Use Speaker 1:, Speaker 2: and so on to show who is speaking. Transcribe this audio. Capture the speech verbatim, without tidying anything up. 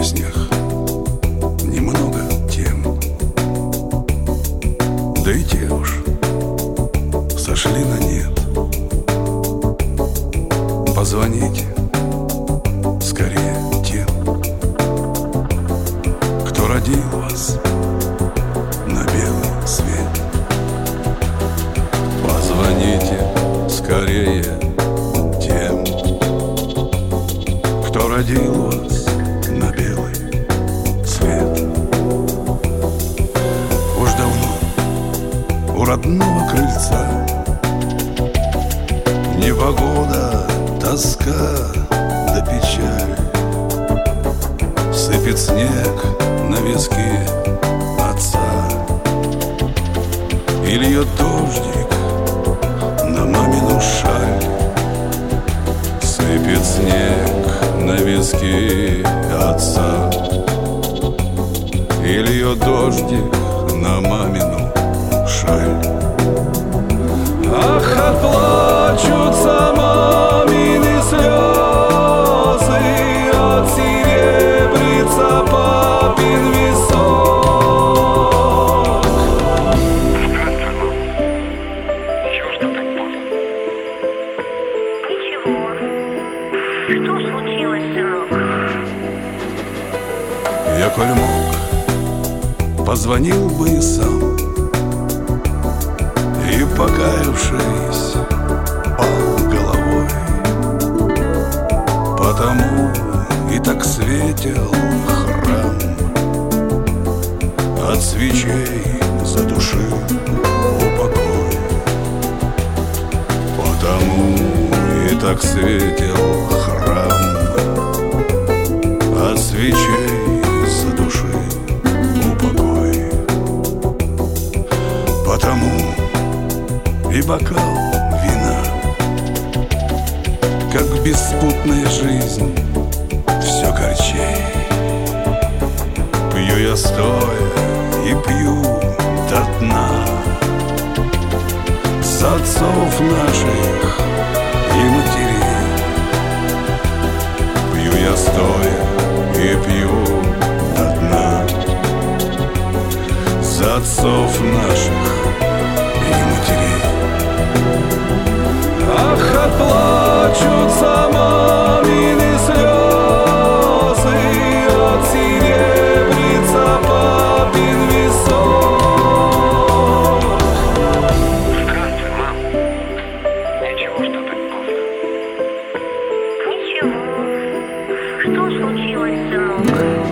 Speaker 1: песнях немного тем, да и те уж сошли на нет. Позвоните скорее тем, кто родил вас на белый свет. Позвоните скорее тем, кто родил вас на белый свет. Уж давно у родного крыльца непогода, тоска да печаль. Сыпет снег на виски отца и льет дождик на мамину шаль. Сыпет снег на виски отца и льет дождик на мамину шаль. Ах, отплачутся мамины слезы, отсеребрится папин висок.
Speaker 2: Чего ж ты так поздно? Ничего. Что случилось, сынок?
Speaker 1: Я, коль мог, позвонил бы и сам, и, покаявшись, пал головой. Потому и так светел храм, от свечей задушил упокой. Потому и так светел храм, от свечей задушил упокой. Потому и бокал вина, как беспутная жизнь, все горчей. Пью я стоя и пью до дна за отцов наших и матерей. Пью я стоя и пью до дна за отцов наших и матерей. Ах, отплачутся мамины слезы, отсеребрится папин висок.
Speaker 2: Здравствуй, мам. Ничего, что так поздно? Ничего. Что случилось, сынок?